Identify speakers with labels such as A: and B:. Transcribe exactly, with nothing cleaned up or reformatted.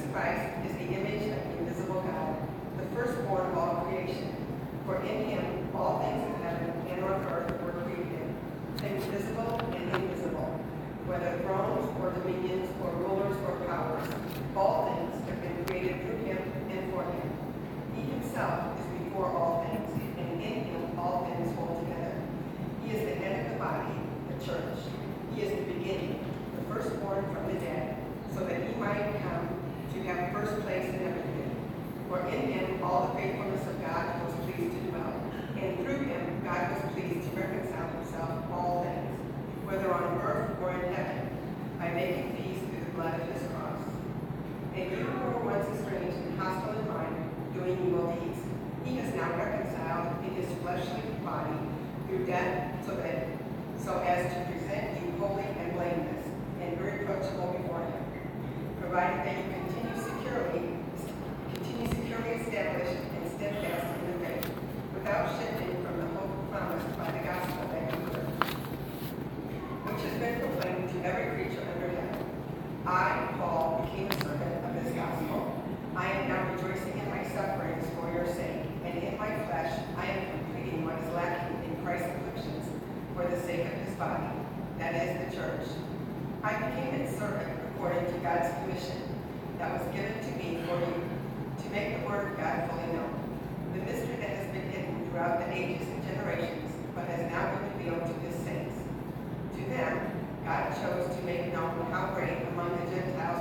A: Christ is the image of the invisible God, the firstborn of all creation. For in him all things in heaven and on earth were created, things visible and invisible, whether thrones or dominions or rulers or powers. All things have been created through him and for him. He himself is before all things, and in him all things hold together. He is the head of the body, the church. He is the beginning, the firstborn from the dead, so that he might come to have first place in everything. For in him all the faithfulness of God was pleased to dwell, and through him God was pleased to reconcile himself all things, whether on earth or in heaven, by making peace through the blood of his cross. And you who were once estranged and hostile in mind, doing evil deeds, he has now reconciled in his fleshly body through death, so that so as to present you holy and blameless and irreproachable before him, provided that you continue securely, continue securely established and steadfast in the faith, without shifting from the hope promised by the gospel that you heard, which has been proclaimed to every creature under heaven. I, Paul, became a servant of this gospel. I am now rejoicing in my sufferings for your sake, and in my flesh I am completing what is lacking in Christ's afflictions for the sake of his body, that is the church. I became its servant according to God's commission that was given to me for you, to make the word of God fully known, the mystery that has been hidden throughout the ages and generations, but has now been revealed to his saints. To them, God chose to make known how great among the Gentiles